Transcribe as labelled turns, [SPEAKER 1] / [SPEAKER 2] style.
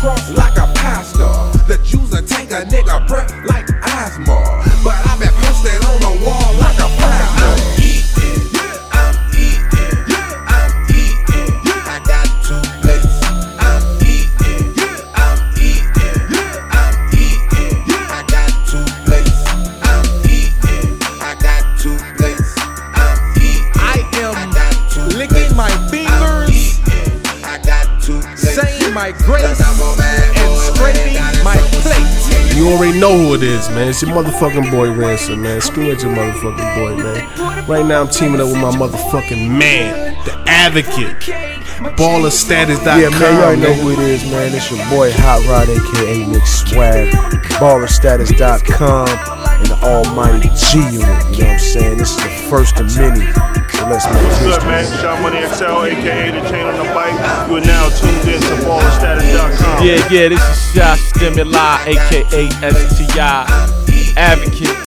[SPEAKER 1] cross like a pastor. The Jews will take a nigga breath like asthma. But I've been posted on the wall like a plaster. I'm eating. I got 2 plates. I'm eating. I got 2 plates. I'm eating. I got 2 plates. I'm eating.
[SPEAKER 2] I am licking my fingers, saying my grace, and scraping my plate.
[SPEAKER 3] You already know who it is, man. It's your motherfucking boy Ransom, man. Screw at your motherfucking boy, man. Right now I'm teaming up with my motherfucking man, the Advocate. Ballerstatus.com.
[SPEAKER 4] Yeah, man, you already know who it is, man. It's your boy Hot Rod, aka Nick Swag. Ballerstatus.com and the almighty G Unit. You know what I'm saying? This is the first of many. So let's make
[SPEAKER 5] What's
[SPEAKER 4] history.
[SPEAKER 5] good, man? Sean Money XL, aka the Chain on the Bike. You are now tuned in to Ballerstatus.com.
[SPEAKER 2] Yeah, this is Shy Stimuli, aka STI Advocate.